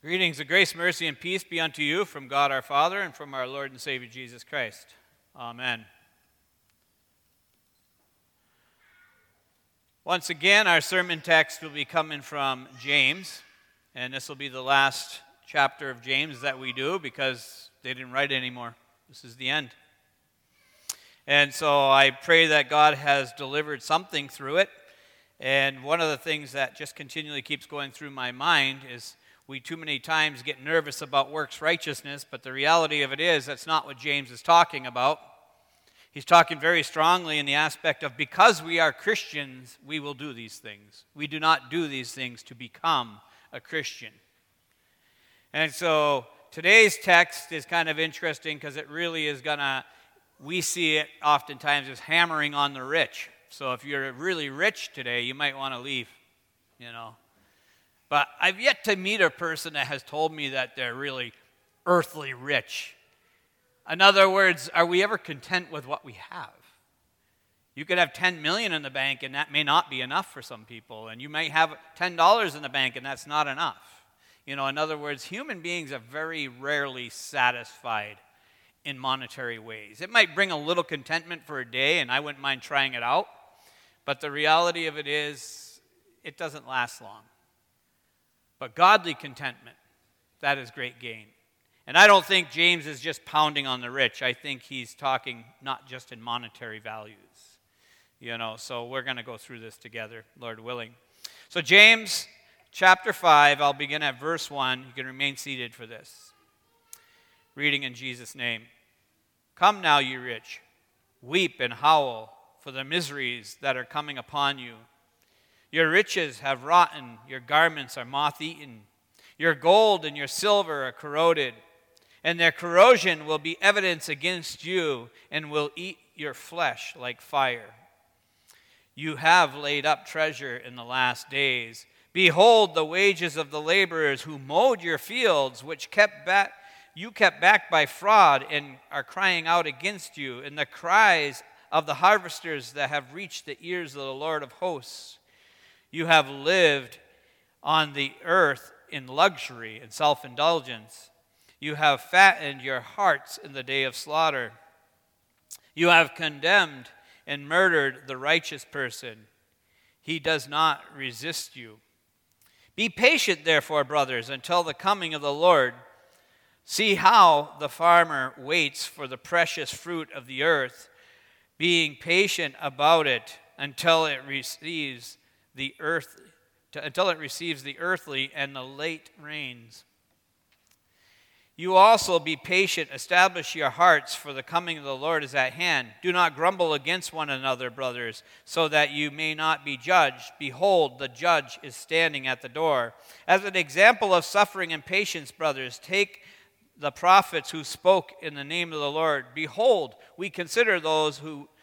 Greetings of grace, mercy, and peace be unto you from God our Father and from our Lord and Savior Jesus Christ. Amen. Once again, our sermon text will be coming from James, and this will be the last chapter of James that we do because they didn't write anymore. This is the end. And so I pray that God has delivered something through it. And one of the things that just continually keeps going through my mind is we too many times get nervous about works righteousness, but the reality of it is that's not what James is talking about. He's talking very strongly in the aspect of because we are Christians, we will do these things. We do not do these things to become a Christian. And so today's text is kind of interesting because it really is we see it oftentimes as hammering on the rich. So if you're really rich today, you might want to leave, But I've yet to meet a person that has told me that they're really earthly rich. In other words, are we ever content with what we have? You could have $10 million in the bank, and that may not be enough for some people. And you might have $10 in the bank, and that's not enough. In other words, human beings are very rarely satisfied in monetary ways. It might bring a little contentment for a day, and I wouldn't mind trying it out. But the reality of it is, it doesn't last long. But godly contentment, that is great gain. And I don't think James is just pounding on the rich. I think he's talking not just in monetary values. So we're going to go through this together, Lord willing. So James chapter 5, I'll begin at verse 1. You can remain seated for this. Reading in Jesus' name. Come now, you rich, weep and howl for the miseries that are coming upon you. Your riches have rotten, your garments are moth-eaten. Your gold and your silver are corroded, and their corrosion will be evidence against you and will eat your flesh like fire. You have laid up treasure in the last days. Behold the wages of the laborers who mowed your fields, which you kept back by fraud, and are crying out against you, and the cries of the harvesters that have reached the ears of the Lord of hosts. You have lived on the earth in luxury and self-indulgence. You have fattened your hearts in the day of slaughter. You have condemned and murdered the righteous person. He does not resist you. Be patient, therefore, brothers, until the coming of the Lord. See how the farmer waits for the precious fruit of the earth, being patient about it until it receives the earthly and the late rains. You also be patient, establish your hearts, for the coming of the Lord is at hand. Do not grumble against one another, brothers, so that you may not be judged. Behold, the judge is standing at the door. As an example of suffering and patience, brothers, take the prophets who spoke in the name of the Lord. Behold, we consider those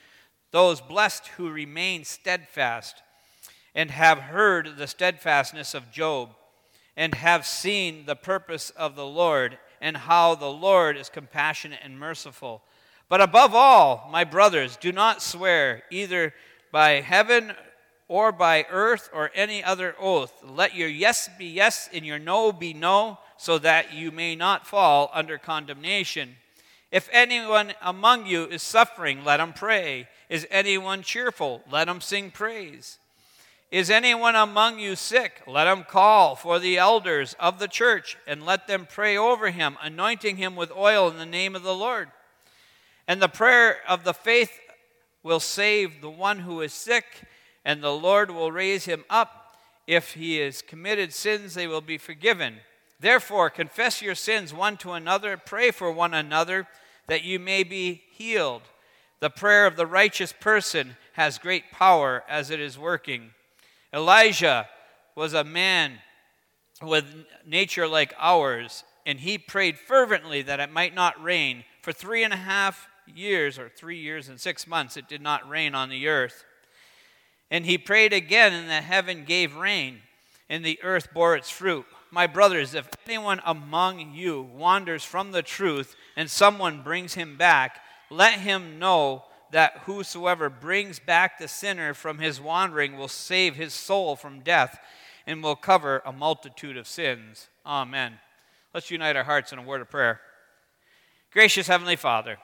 blessed who remain steadfast, and have heard the steadfastness of Job, and have seen the purpose of the Lord, and how the Lord is compassionate and merciful. But above all, my brothers, do not swear either by heaven or by earth or any other oath. Let your yes be yes and your no be no, so that you may not fall under condemnation. If anyone among you is suffering, let him pray. Is anyone cheerful? Let him sing praise. Is anyone among you sick? Let him call for the elders of the church, and let them pray over him, anointing him with oil in the name of the Lord. And the prayer of the faith will save the one who is sick, and the Lord will raise him up. If he has committed sins, they will be forgiven. Therefore, confess your sins one to another, pray for one another, that you may be healed. The prayer of the righteous person has great power as it is working. Elijah was a man with nature like ours, and he prayed fervently that it might not rain. For 3.5 years, or 3 years and 6 months, it did not rain on the earth. And he prayed again, and the heaven gave rain, and the earth bore its fruit. My brothers, if anyone among you wanders from the truth, and someone brings him back, let him know that whosoever brings back the sinner from his wandering will save his soul from death and will cover a multitude of sins. Amen. Let's unite our hearts in a word of prayer. Gracious Heavenly Father,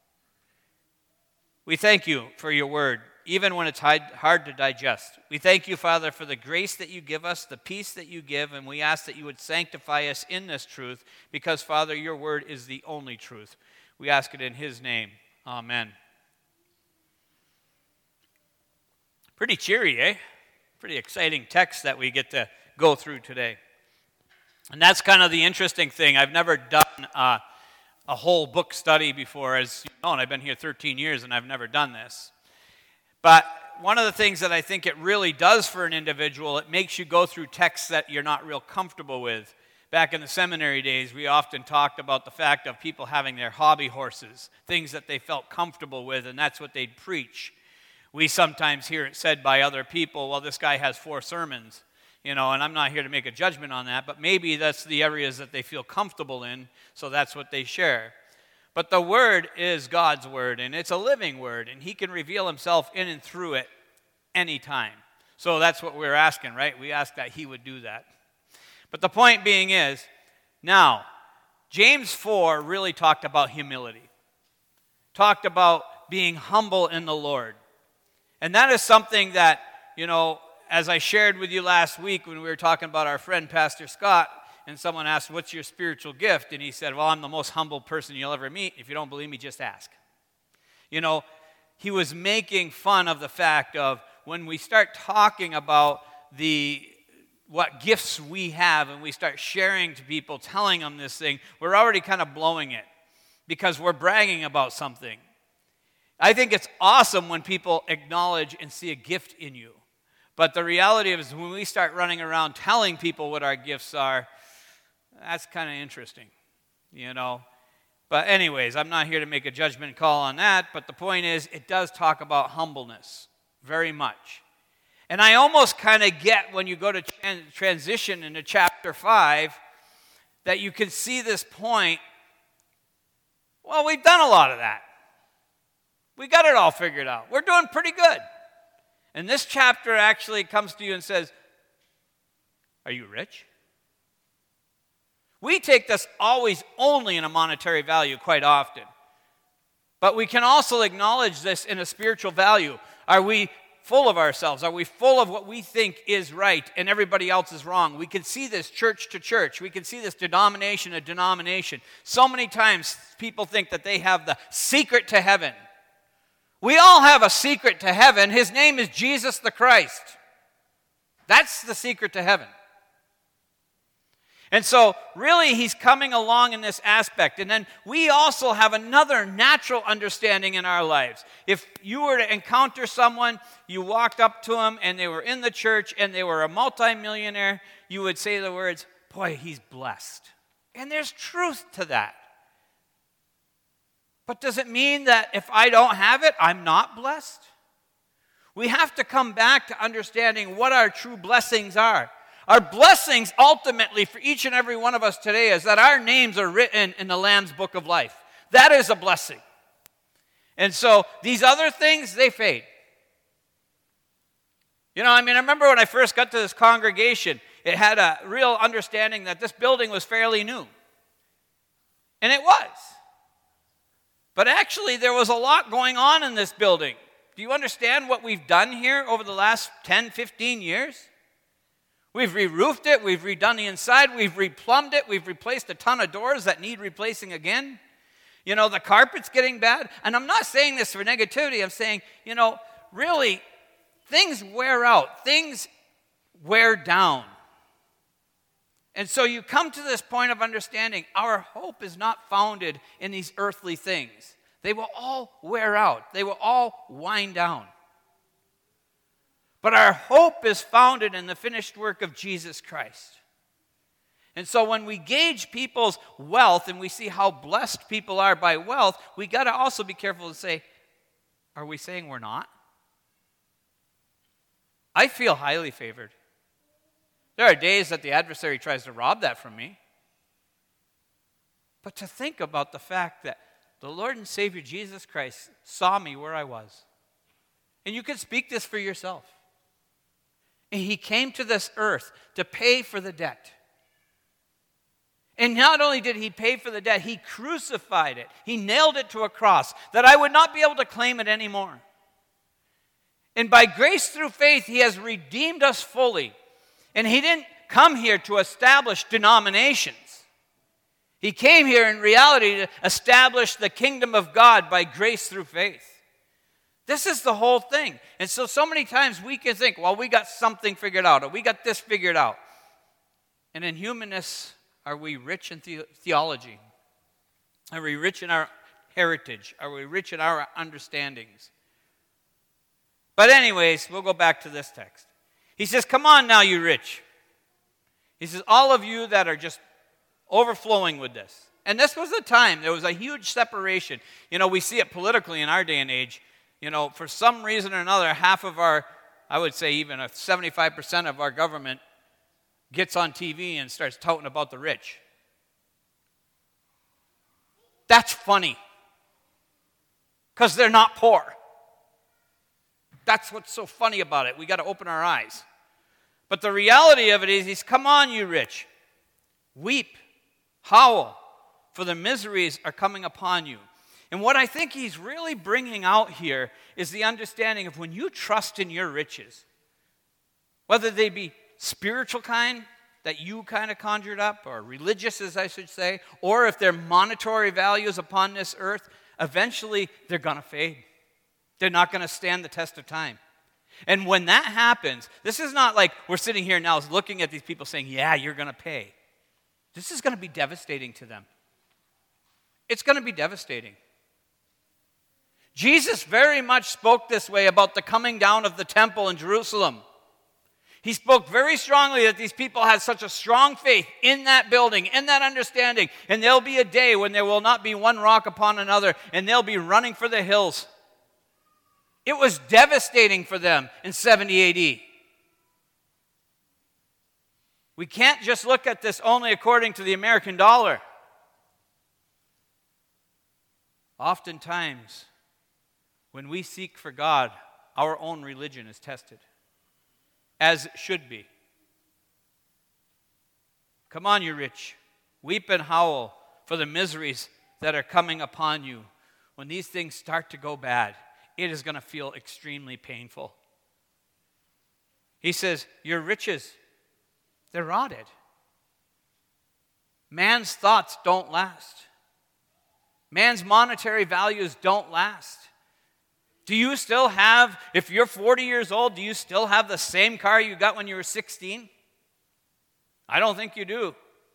we thank you for your word, even when it's hard to digest. We thank you, Father, for the grace that you give us, the peace that you give, and we ask that you would sanctify us in this truth because, Father, your word is the only truth. We ask it in his name. Amen. Pretty cheery, eh? Pretty exciting text that we get to go through today. And that's kind of the interesting thing. I've never done a whole book study before, as you know, and I've been here 13 years and I've never done this. But one of the things that I think it really does for an individual, it makes you go through texts that you're not real comfortable with. Back in the seminary days, we often talked about the fact of people having their hobby horses, things that they felt comfortable with, and that's what they'd preach. We sometimes hear it said by other people, well, this guy has 4 sermons, and I'm not here to make a judgment on that, but maybe that's the areas that they feel comfortable in, so that's what they share. But the Word is God's Word, and it's a living Word, and He can reveal Himself in and through it anytime. So that's what we're asking, right? We ask that He would do that. But the point being is, now, James 4 really talked about humility, talked about being humble in the Lord. And that is something that, as I shared with you last week when we were talking about our friend Pastor Scott, and someone asked, what's your spiritual gift? And he said, well, I'm the most humble person you'll ever meet. If you don't believe me, just ask. He was making fun of the fact of when we start talking about what gifts we have and we start sharing to people, telling them this thing, we're already kind of blowing it because we're bragging about something. I think it's awesome when people acknowledge and see a gift in you. But the reality is when we start running around telling people what our gifts are, that's kind of interesting, But anyways, I'm not here to make a judgment call on that, but the point is it does talk about humbleness very much. And I almost kind of get when you go to transition into chapter 5 that you can see this point. Well, we've done a lot of that. We got it all figured out. We're doing pretty good. And this chapter actually comes to you and says, are you rich? We take this always only in a monetary value quite often. But we can also acknowledge this in a spiritual value. Are we full of ourselves? Are we full of what we think is right and everybody else is wrong? We can see this church to church. We can see this denomination to denomination. So many times people think that they have the secret to heaven. We all have a secret to heaven. His name is Jesus the Christ. That's the secret to heaven. And so, really, he's coming along in this aspect. And then we also have another natural understanding in our lives. If you were to encounter someone, you walked up to them, and they were in the church, and they were a multimillionaire, you would say the words, boy, he's blessed. And there's truth to that. But does it mean that if I don't have it, I'm not blessed? We have to come back to understanding what our true blessings are. Our blessings ultimately for each and every one of us today is that our names are written in the Lamb's Book of Life. That is a blessing. And so these other things, they fade. I remember when I first got to this congregation, it had a real understanding that this building was fairly new. And it was. But actually, there was a lot going on in this building. Do you understand what we've done here over the last 10, 15 years? We've re-roofed it, we've redone the inside, we've replumbed it, we've replaced a ton of doors that need replacing again. The carpet's getting bad. And I'm not saying this for negativity. I'm saying, really, things wear out. Things wear down. And so you come to this point of understanding our hope is not founded in these earthly things. They will all wear out. They will all wind down. But our hope is founded in the finished work of Jesus Christ. And so when we gauge people's wealth and we see how blessed people are by wealth, we got to also be careful to say, are we saying we're not? I feel highly favored. There are days that the adversary tries to rob that from me. But to think about the fact that the Lord and Savior Jesus Christ saw me where I was. And you can speak this for yourself. And he came to this earth to pay for the debt. And not only did he pay for the debt, he crucified it. He nailed it to a cross that I would not be able to claim it anymore. And by grace through faith, he has redeemed us fully. And he didn't come here to establish denominations. He came here in reality to establish the kingdom of God by grace through faith. This is the whole thing. And so many times we can think, well, we got something figured out, or we got this figured out. And in humanness, are we rich in theology? Are we rich in our heritage? Are we rich in our understandings? But anyways, we'll go back to this text. He says, come on now, you rich. He says, all of you that are just overflowing with this. And this was a time, there was a huge separation. We see it politically in our day and age. For some reason or another, half of our, I would say even 75% of our government gets on TV and starts touting about the rich. That's funny. Because they're not poor. That's what's so funny about it. We got to open our eyes. But the reality of it is, come on, you rich. Weep, howl, for the miseries are coming upon you. And what I think he's really bringing out here is the understanding of when you trust in your riches, whether they be spiritual kind that you kind of conjured up, or religious, as I should say, or if they're monetary values upon this earth, eventually they're going to fade. They're not going to stand the test of time. And when that happens, this is not like we're sitting here now looking at these people saying, yeah, you're going to pay. This is going to be devastating to them. It's going to be devastating. Jesus very much spoke this way about the coming down of the temple in Jerusalem. He spoke very strongly that these people had such a strong faith in that building, in that understanding, and there'll be a day when there will not be one rock upon another, and they'll be running for the hills. It was devastating for them in 70 AD. We can't just look at this only according to the American dollar. Oftentimes, when we seek for God, our own religion is tested, as it should be. Come on, you rich. Weep and howl for the miseries that are coming upon you. When these things start to go bad, it is going to feel extremely painful. He says, your riches, they're rotted. Man's thoughts don't last. Man's monetary values don't last. Do you still have, if you're 40 years old, do you still have the same car you got when you were 16? I don't think you do.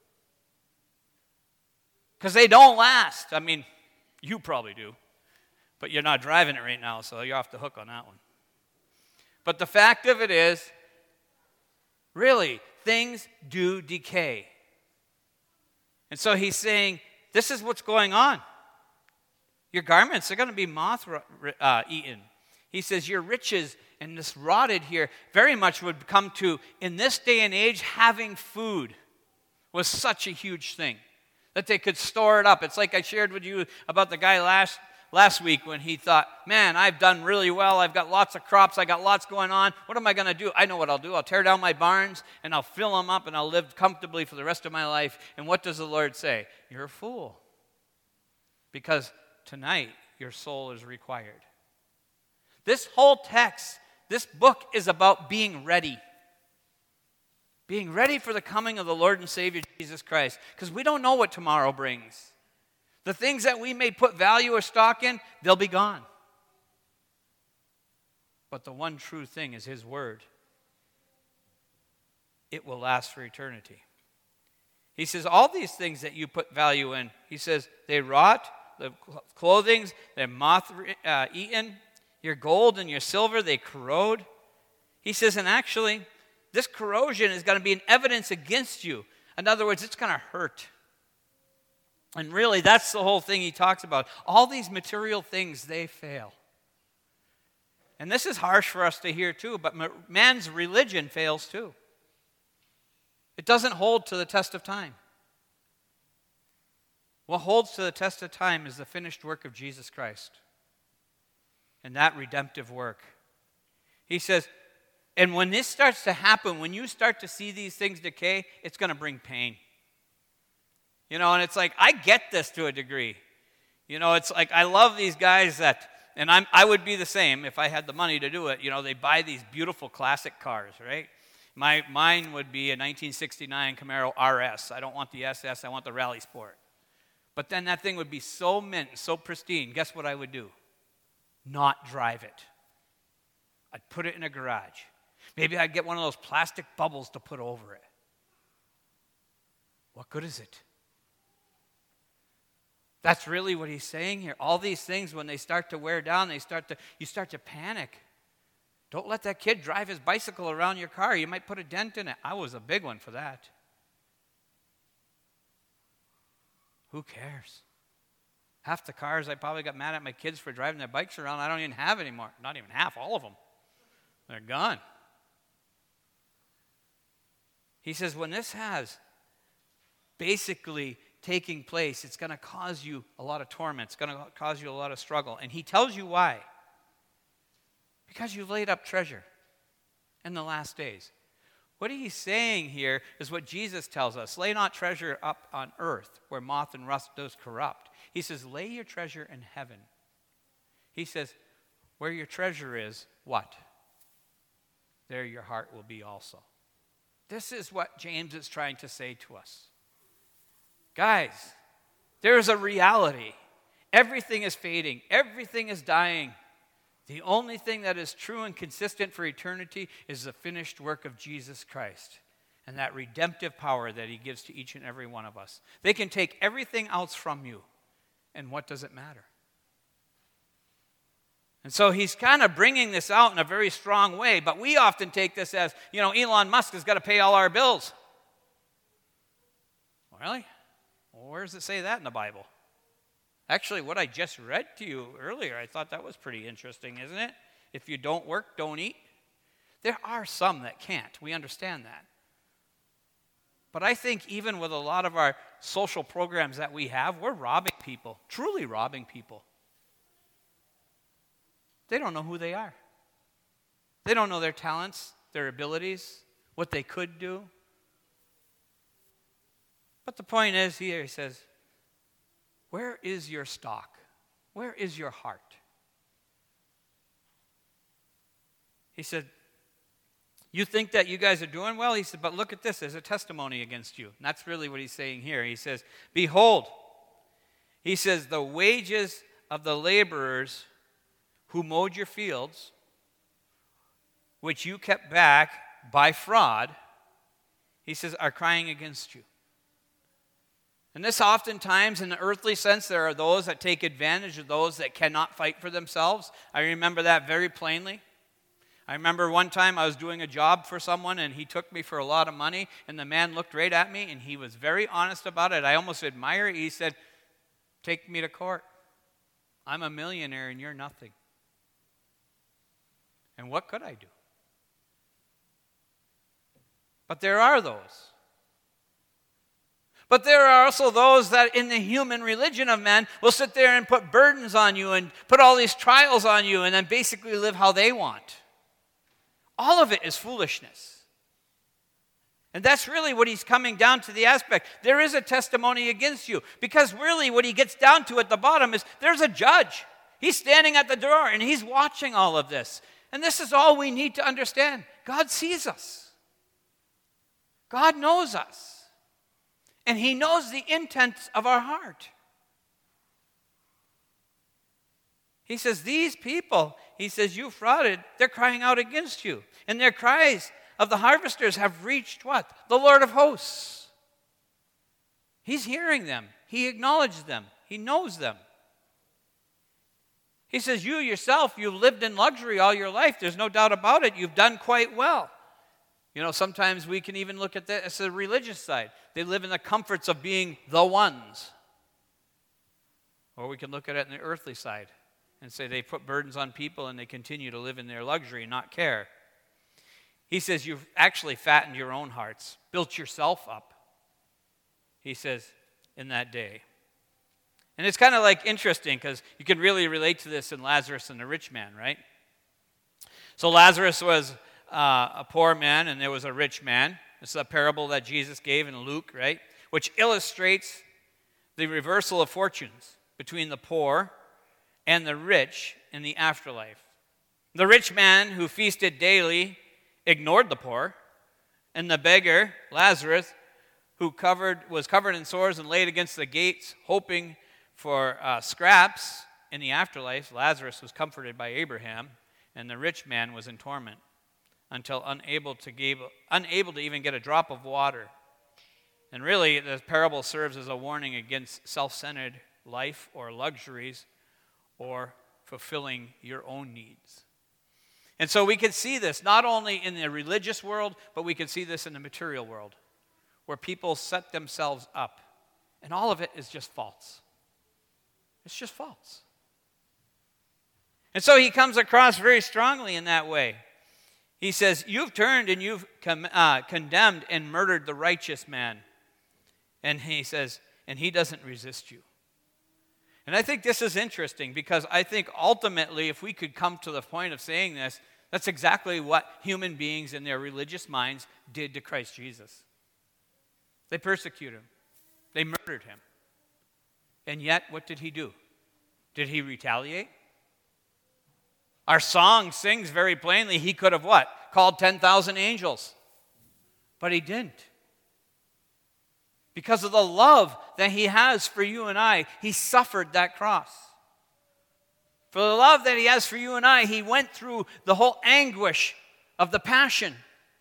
Because they don't last. I mean, you probably do. But you're not driving it right now, so you're off the hook on that one. But the fact of it is, really, things do decay. And so he's saying, this is what's going on. Your garments are going to be moth-eaten. He says, your riches and this rotted here very much would come to, in this day and age, having food was such a huge thing that they could store it up. It's like I shared with you about the guy last week when he thought, man, I've done really well. I've got lots of crops. I got lots going on. What am I going to do? I know what I'll do. I'll tear down my barns and I'll fill them up and I'll live comfortably for the rest of my life. And what does the Lord say? You're a fool. Because tonight your soul is required. This whole text, this book is about being ready. Being ready for the coming of the Lord and Savior Jesus Christ. Because we don't know what tomorrow brings. The things that we may put value or stock in, they'll be gone. But the one true thing is His Word. It will last for eternity. He says, all these things that you put value in, he says, they rot, the clothing, they're moth-eaten, your gold and your silver, they corrode. He says, and actually, this corrosion is going to be an evidence against you. In other words, it's going to hurt. And really, that's the whole thing he talks about. All these material things, they fail. And this is harsh for us to hear too, but man's religion fails too. It doesn't hold to the test of time. What holds to the test of time is the finished work of Jesus Christ and that redemptive work. He says, and when this starts to happen, when you start to see these things decay, it's going to bring pain. And it's like, I get this to a degree. It's like, I love these guys that, and I would be the same if I had the money to do it. They buy these beautiful classic cars, right? Mine would be a 1969 Camaro RS. I don't want the SS, I want the Rally Sport. But then that thing would be so mint, so pristine. Guess what I would do? Not drive it. I'd put it in a garage. Maybe I'd get one of those plastic bubbles to put over it. What good is it? That's really what he's saying here. All these things, when they start to wear down, you start to panic. Don't let that kid drive his bicycle around your car. You might put a dent in it. I was a big one for that. Who cares? Half the cars I probably got mad at my kids for driving their bikes around, I don't even have anymore. Not even half, all of them. They're gone. He says, when this has basically taking place, it's going to cause you a lot of torment. It's going to cause you a lot of struggle. And he tells you why. Because you've laid up treasure in the last days. What he's saying here is what Jesus tells us. Lay not treasure up on earth where moth and rust does corrupt. He says, lay your treasure in heaven. He says, where your treasure is, what? There your heart will be also. This is what James is trying to say to us. Guys, there is a reality. Everything is fading. Everything is dying. The only thing that is true and consistent for eternity is the finished work of Jesus Christ and that redemptive power that he gives to each and every one of us. They can take everything else from you, and what does it matter? And so he's kind of bringing this out in a very strong way, but we often take this as, Elon Musk has got to pay all our bills. Really? Well, where does it say that in the Bible? Actually, what I just read to you earlier, I thought that was pretty interesting, isn't it? If you don't work, don't eat. There are some that can't. We understand that. But I think even with a lot of our social programs that we have, we're robbing people, truly robbing people. They don't know who they are. They don't know their talents, their abilities, what they could do. But the point is here, he says, where is your stock? Where is your heart? He said, you think that you guys are doing well? He said, but look at this. There's a testimony against you. And that's really what he's saying here. He says, behold, he says, the wages of the laborers who mowed your fields, which you kept back by fraud, he says, are crying against you. And this oftentimes, in the earthly sense, there are those that take advantage of those that cannot fight for themselves. I remember that very plainly. I remember one time I was doing a job for someone, and he took me for a lot of money, and the man looked right at me, and he was very honest about it. I almost admire it. He said, take me to court. I'm a millionaire, and you're nothing. And what could I do? But there are those. But there are also those that in the human religion of men will sit there and put burdens on you and put all these trials on you and then basically live how they want. All of it is foolishness. And that's really what he's coming down to the aspect. There is a testimony against you. Because really what he gets down to at the bottom is there's a judge. He's standing at the door and he's watching all of this. And this is all we need to understand. God sees us. God knows us. And he knows the intents of our heart. He says, these people, he says, you frauded, they're crying out against you. And their cries of the harvesters have reached what? The Lord of hosts. He's hearing them. He acknowledges them. He knows them. He says, you yourself, you've lived in luxury all your life. There's no doubt about it. You've done quite well. Sometimes we can even look at this as a religious side. They live in the comforts of being the ones. Or we can look at it in the earthly side and say they put burdens on people and they continue to live in their luxury and not care. He says you've actually fattened your own hearts, built yourself up, he says, in that day. And it's kind of like interesting because you can really relate to this in Lazarus and the rich man, right? So Lazarus was a poor man and there was a rich man. This is a parable that Jesus gave in Luke, right? Which illustrates the reversal of fortunes between the poor and the rich in the afterlife. The rich man who feasted daily ignored the poor, and the beggar, Lazarus, who was covered in sores and laid against the gates, hoping for scraps in the afterlife. Lazarus was comforted by Abraham, and the rich man was in torment until unable to even get a drop of water. And really, the parable serves as a warning against self-centered life or luxuries or fulfilling your own needs. And so we can see this not only in the religious world, but we can see this in the material world, where people set themselves up. And all of it is just false. It's just false. And so he comes across very strongly in that way. He says, you've turned and you've condemned and murdered the righteous man. And he says, and he doesn't resist you. And I think this is interesting because I think ultimately if we could come to the point of saying this, that's exactly what human beings in their religious minds did to Christ Jesus. They persecuted him. They murdered him. And yet, what did he do? Did he retaliate? Our song sings very plainly, he could have what? Called 10,000 angels. But he didn't. Because of the love that he has for you and I, he suffered that cross. For the love that he has for you and I, he went through the whole anguish of the passion.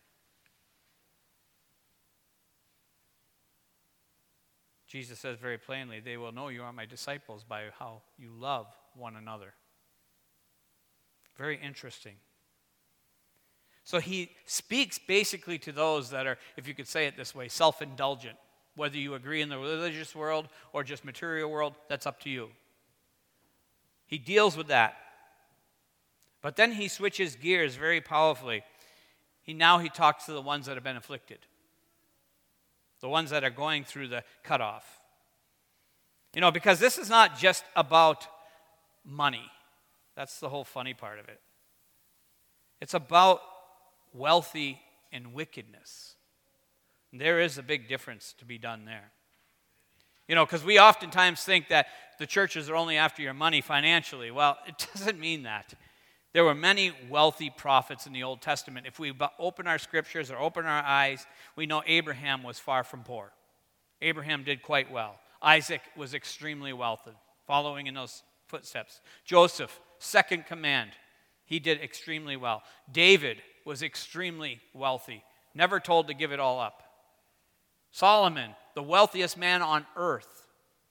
Jesus says very plainly, they will know you are my disciples by how you love one another. Very interesting. So he speaks basically to those that are, if you could say it this way, self-indulgent. Whether you agree in the religious world or just material world, that's up to you. He deals with that. But then he switches gears very powerfully. He talks to the ones that have been afflicted. The ones that are going through the cutoff. Because this is not just about money. That's the whole funny part of it. It's about wealthy and wickedness. There is a big difference to be done there. Because we oftentimes think that the churches are only after your money financially. Well, it doesn't mean that. There were many wealthy prophets in the Old Testament. If we open our scriptures or open our eyes, we know Abraham was far from poor. Abraham did quite well. Isaac was extremely wealthy, following in those footsteps. Joseph, second command, he did extremely well. David was extremely wealthy, never told to give it all up. Solomon, the wealthiest man on earth.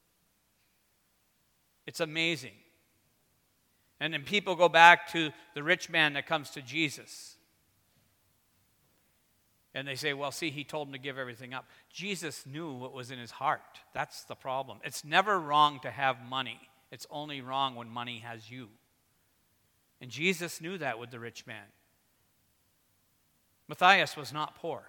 It's amazing. And then people go back to the rich man that comes to Jesus. And they say, well, see, he told him to give everything up. Jesus knew what was in his heart. That's the problem. It's never wrong to have money. It's only wrong when money has you. And Jesus knew that with the rich man. Matthias was not poor.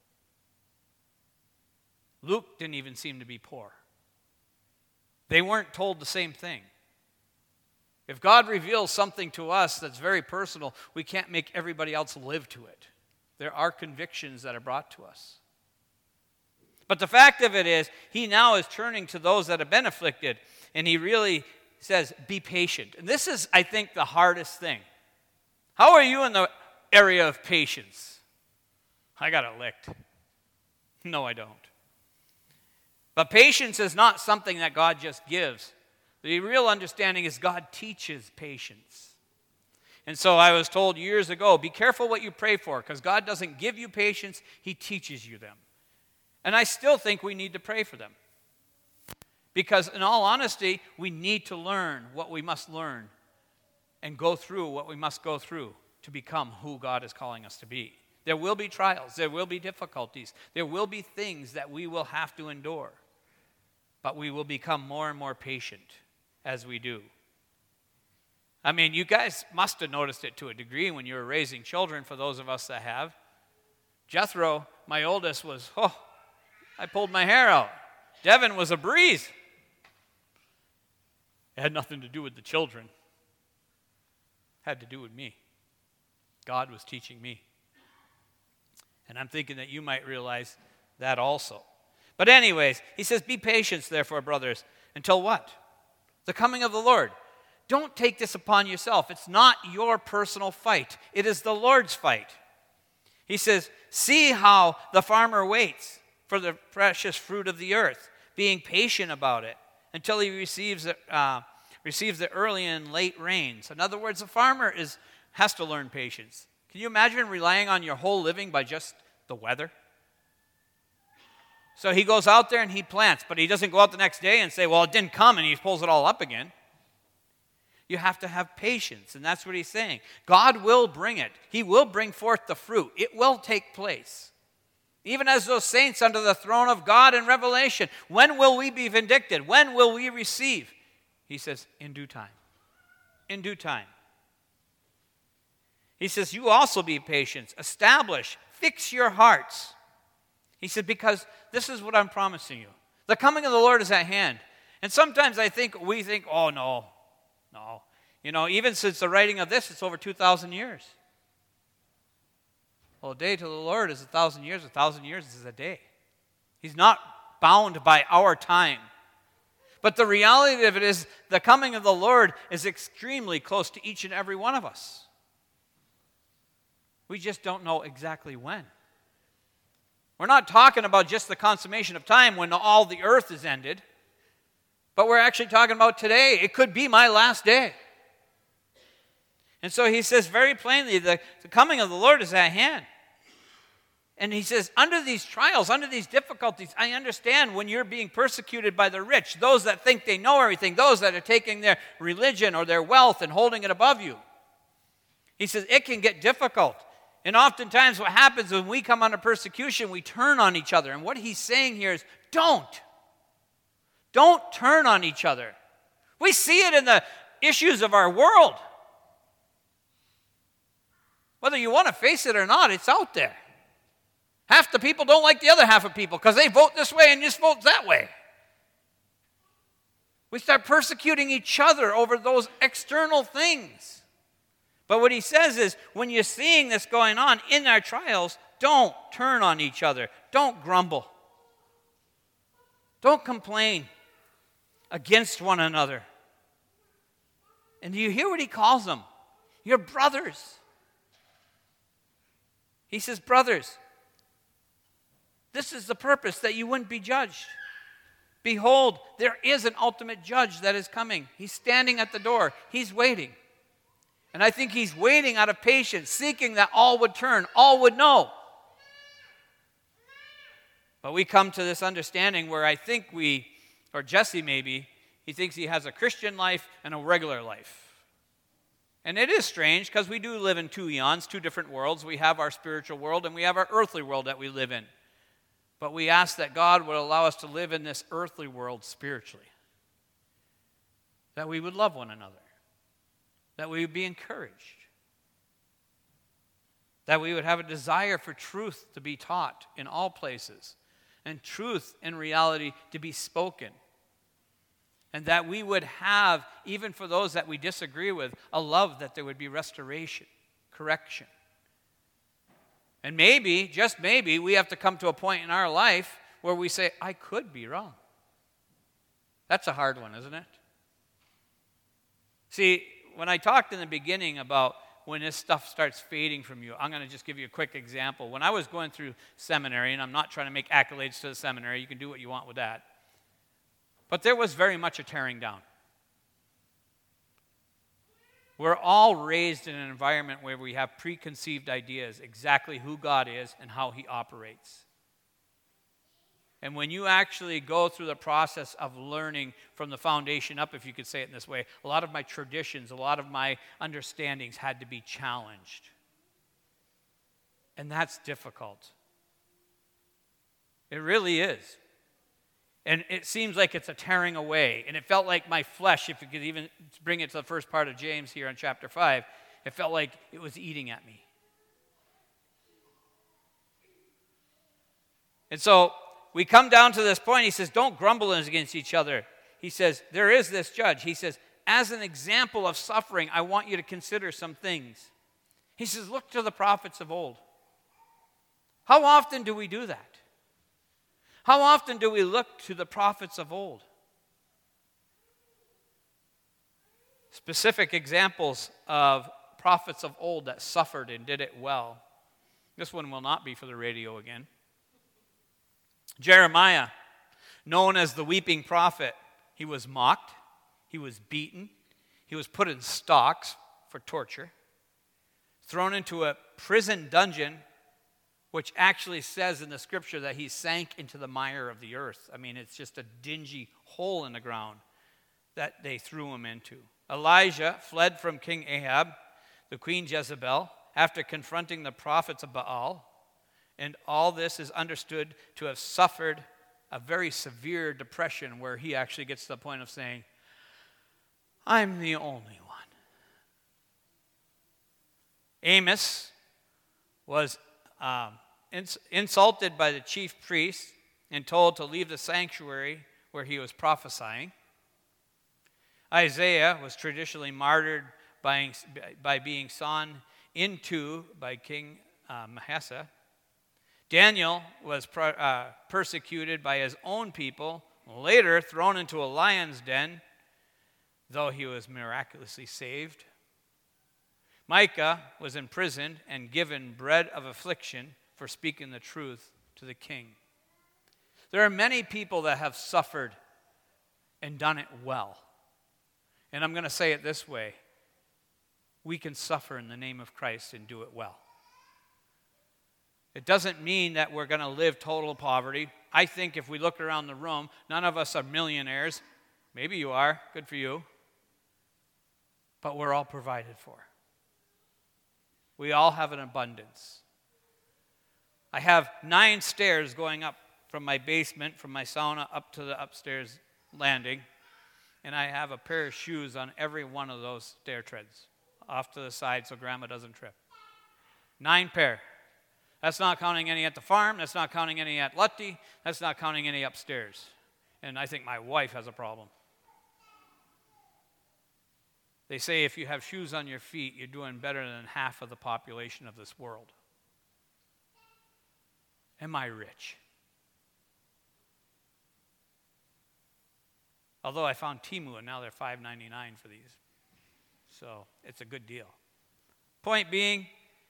Luke didn't even seem to be poor. They weren't told the same thing. If God reveals something to us that's very personal, we can't make everybody else live to it. There are convictions that are brought to us. But the fact of it is, he now is turning to those that have been afflicted, and he really says, be patient. And this is, I think, the hardest thing. How are you in the area of patience? I got it licked. No, I don't. But patience is not something that God just gives. The real understanding is God teaches patience. And so I was told years ago, be careful what you pray for, because God doesn't give you patience, he teaches you them. And I still think we need to pray for them. Because in all honesty, we need to learn what we must learn and go through what we must go through to become who God is calling us to be. There will be trials, there will be difficulties, there will be things that we will have to endure. But we will become more and more patient as we do. I mean, you guys must have noticed it to a degree when you were raising children, for those of us that have. Jethro, my oldest, was, I pulled my hair out. Devin was a breeze. It had nothing to do with the children. It had to do with me. God was teaching me. And I'm thinking that you might realize that also. But anyways, he says, be patient, therefore, brothers, until what? The coming of the Lord. Don't take this upon yourself. It's not your personal fight. It is the Lord's fight. He says, see how the farmer waits for the precious fruit of the earth, being patient about it until he receives the early and late rains. In other words, the farmer has to learn patience. Can you imagine relying on your whole living by just the weather? So he goes out there and he plants, but he doesn't go out the next day and say, well, it didn't come, and he pulls it all up again. You have to have patience, and that's what he's saying. God will bring it. He will bring forth the fruit. It will take place. Even as those saints under the throne of God in Revelation, when will we be vindicted? When will we receive? He says, in due time. In due time. He says, you also be patient. Establish, fix your hearts. He said, because this is what I'm promising you. The coming of the Lord is at hand. And sometimes we think, oh, no. Even since the writing of this, it's over 2,000 years. Well, a day to the Lord is 1,000 years. 1,000 years is a day. He's not bound by our time. But the reality of it is the coming of the Lord is extremely close to each and every one of us. We just don't know exactly when. We're not talking about just the consummation of time when all the earth is ended, but we're actually talking about today. It could be my last day. And so he says very plainly, the coming of the Lord is at hand. And he says, under these trials, under these difficulties, I understand when you're being persecuted by the rich, those that think they know everything, those that are taking their religion or their wealth and holding it above you. He says, it can get difficult. And oftentimes what happens when we come under persecution, we turn on each other. And what he's saying here is, don't turn on each other. We see it in the issues of our world. Whether you want to face it or not, it's out there. Half the people don't like the other half of people because they vote this way and this votes that way. We start persecuting each other over those external things. But what he says is, when you're seeing this going on in our trials, don't turn on each other. Don't grumble. Don't complain against one another. And do you hear what he calls them? Your brothers. He says, brothers, this is the purpose, that you wouldn't be judged. Behold, there is an ultimate judge that is coming. He's standing at the door. He's waiting. And I think he's waiting out of patience, seeking that all would turn, all would know. But we come to this understanding where I think or Jesse maybe, he thinks he has a Christian life and a regular life. And it is strange because we do live in two eons, two different worlds. We have our spiritual world and we have our earthly world that we live in. But we ask that God would allow us to live in this earthly world spiritually. That we would love one another. That we would be encouraged. That we would have a desire for truth to be taught in all places. And truth in reality to be spoken. And that we would have, even for those that we disagree with, a love that there would be restoration, correction. And maybe, just maybe, we have to come to a point in our life where we say, I could be wrong. That's a hard one, isn't it? See, when I talked in the beginning about when this stuff starts fading from you, I'm going to just give you a quick example. When I was going through seminary, and I'm not trying to make accolades to the seminary, you can do what you want with that. But there was very much a tearing down. We're all raised in an environment where we have preconceived ideas, exactly who God is and how he operates. And when you actually go through the process of learning from the foundation up, if you could say it in this way, a lot of my traditions, a lot of my understandings had to be challenged. And that's difficult. It really is. And it seems like it's a tearing away. And it felt like my flesh, if you could even bring it to the first part of James here in chapter 5, it felt like it was eating at me. And so we come down to this point. He says, don't grumble against each other. He says, there is this judge. He says, as an example of suffering, I want you to consider some things. He says, look to the prophets of old. How often do we do that? How often do we look to the prophets of old? Specific examples of prophets of old that suffered and did it well. This one will not be for the radio again. Jeremiah, known as the weeping prophet, he was mocked, he was beaten, he was put in stocks for torture, thrown into a prison dungeon, which actually says in the scripture that he sank into the mire of the earth. I mean, it's just a dingy hole in the ground that they threw him into. Elijah fled from King Ahab, the queen Jezebel, after confronting the prophets of Baal. And all this is understood to have suffered a very severe depression where he actually gets to the point of saying, I'm the only one. Amos was insulted by the chief priest and told to leave the sanctuary where he was prophesying. Isaiah was traditionally martyred by being sawn into by King Manasseh. Daniel was persecuted by his own people, later thrown into a lion's den, though he was miraculously saved. Micah was imprisoned and given bread of affliction for speaking the truth to the king. There are many people that have suffered and done it well. And I'm going to say it this way. We can suffer in the name of Christ and do it well. It doesn't mean that we're going to live total poverty. I think if we look around the room, none of us are millionaires. Maybe you are. Good for you. But we're all provided for. We all have an abundance. I have 9 stairs going up from my basement, from my sauna, up to the upstairs landing. And I have a pair of shoes on every one of those stair treads, off to the side so Grandma doesn't trip. 9 pair. That's not counting any at the farm. That's not counting any at Lutty. That's not counting any upstairs. And I think my wife has a problem. They say if you have shoes on your feet, you're doing better than half of the population of this world. Am I rich? Although I found Temu, and now they're $5.99 for these. So it's a good deal. Point being,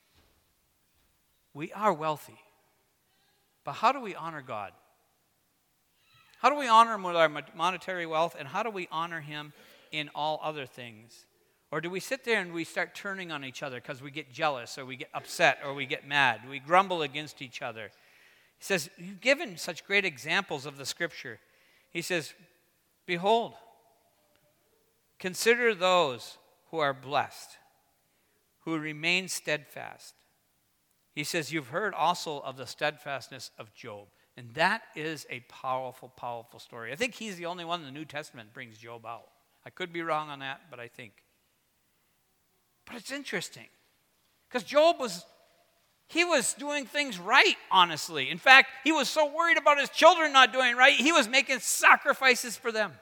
we are wealthy. But how do we honor God? How do we honor Him with our monetary wealth? And how do we honor Him in all other things? Or do we sit there and we start turning on each other because we get jealous or we get upset or we get mad? We grumble against each other. He says, you've given such great examples of the Scripture. He says, behold, consider those who are blessed, who remain steadfast. He says, you've heard also of the steadfastness of Job. And that is a powerful, powerful story. I think he's the only one in the New Testament that brings Job out. I could be wrong on that, but I think. But it's interesting. Because Job was doing things right, honestly. In fact, he was so worried about his children not doing right, he was making sacrifices for them.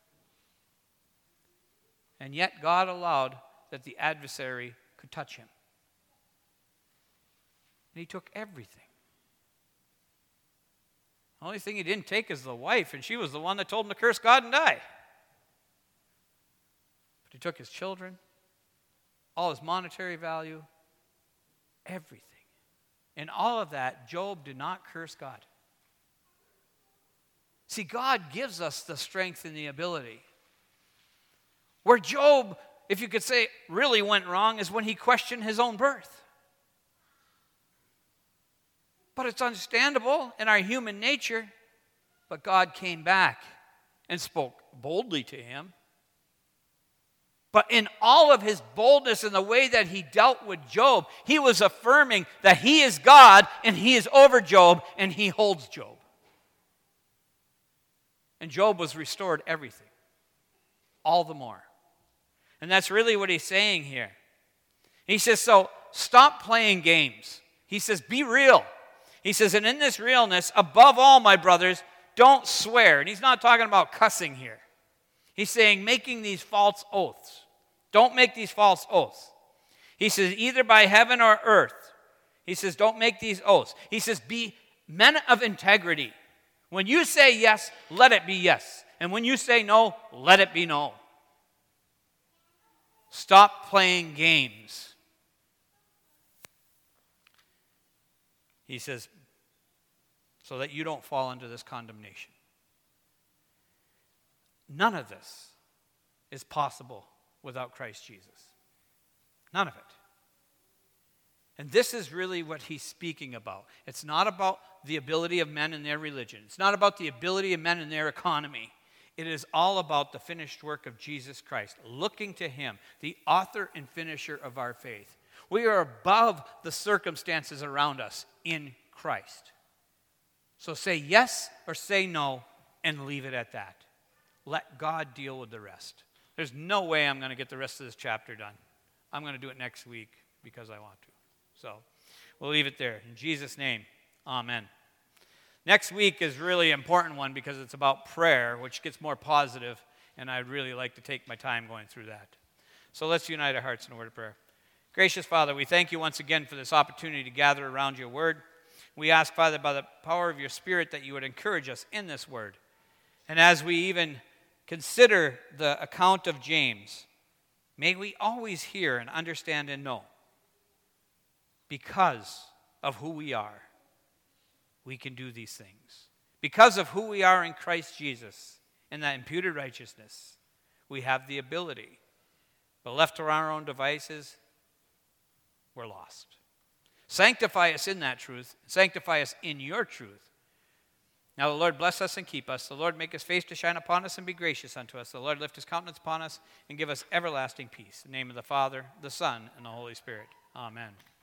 And yet God allowed that the adversary could touch him. And he took everything. The only thing he didn't take is the wife, and she was the one that told him to curse God and die. But he took his children, all his monetary value, everything. And all of that, Job did not curse God. See, God gives us the strength and the ability. Where Job, if you could say, really went wrong is when he questioned his own birth. But it's understandable in our human nature. But God came back and spoke boldly to him. But in all of his boldness and the way that he dealt with Job, he was affirming that he is God and he is over Job and he holds Job. And Job was restored everything, all the more. And that's really what he's saying here. He says, so stop playing games. He says, be real. He says, and in this realness, above all, my brothers, don't swear. And he's not talking about cussing here. He's saying making these false oaths. Don't make these false oaths. He says, either by heaven or earth. He says, don't make these oaths. He says, be men of integrity. When you say yes, let it be yes. And when you say no, let it be no. Stop playing games. He says, so that you don't fall into this condemnation. None of this is possible without Christ Jesus. None of it. And this is really what he's speaking about. It's not about the ability of men and their religion. It's not about the ability of men and their economy. It is all about the finished work of Jesus Christ, looking to him, the author and finisher of our faith. We are above the circumstances around us in Christ. So say yes or say no and leave it at that. Let God deal with the rest. There's no way I'm going to get the rest of this chapter done. I'm going to do it next week because I want to. So we'll leave it there. In Jesus' name, amen. Next week is really an important one because it's about prayer, which gets more positive, and I'd really like to take my time going through that. So let's unite our hearts in a word of prayer. Gracious Father, we thank you once again for this opportunity to gather around your word. We ask, Father, by the power of your Spirit, that you would encourage us in this word. And as we even consider the account of James, may we always hear and understand and know, because of who we are, we can do these things. Because of who we are in Christ Jesus and that imputed righteousness, we have the ability. But left to our own devices, we're lost. Sanctify us in that truth. Sanctify us in your truth. Now the Lord bless us and keep us. The Lord make his face to shine upon us and be gracious unto us. The Lord lift his countenance upon us and give us everlasting peace. In the name of the Father, the Son, and the Holy Spirit. Amen.